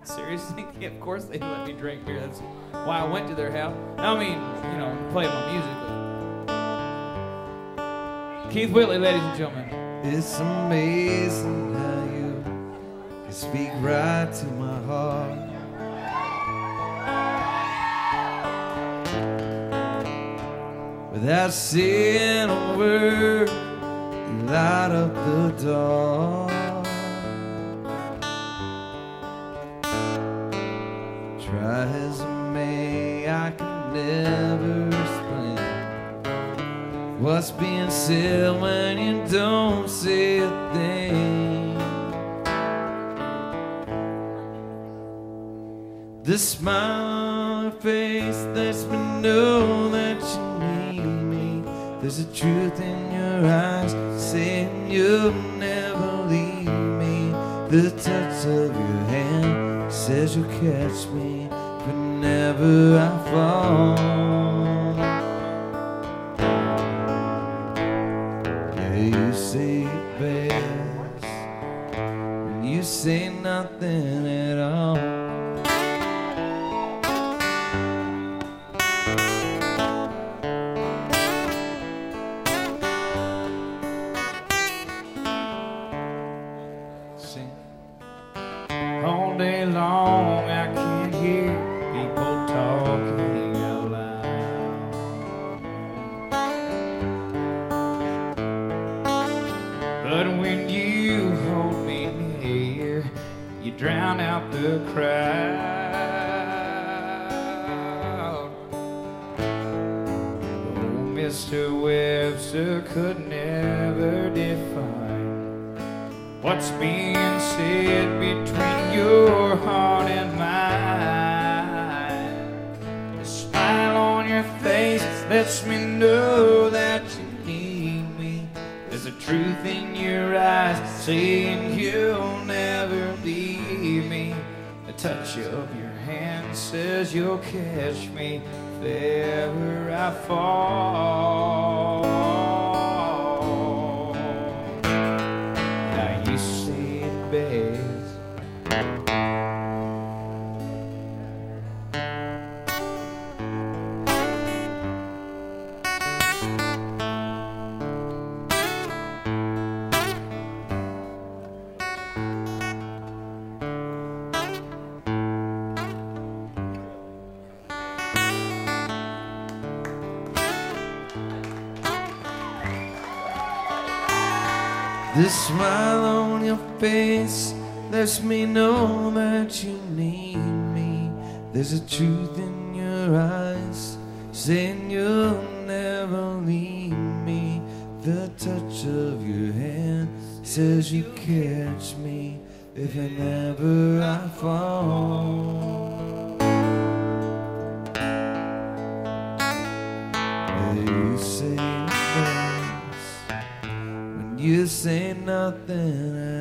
Seriously? Yeah, of course they let me drink beer. That's why I went to their house. I mean, you know, to play my music. But Keith Whitley, ladies and gentlemen. It's amazing how you can speak right to my heart. Without saying a word, you light up the dark. Try as I may, I can never explain what's being said when you don't say a thing. The smile on your face lets me know that you need me. There's a truth in your eyes saying you'll never leave me. The touch of your hand says you'll catch me whenever I fall. Yeah, you say it best when you say nothing at all. All day long I can hear people talking out loud. But when you hold me near, you drown out the crowd. Oh, Mr. Webster could never define what's being said between your heart and mine. The smile on your face lets me know that you need me. There's a truth in your eyes saying you'll never leave me. The touch of your hand says you'll catch me if ever I fall. You say it best. The smile on your face lets me know that you need me. There's a truth in your eyes saying you'll never leave me. The touch of your hand says you catch me if and ever I fall. You say you say nothing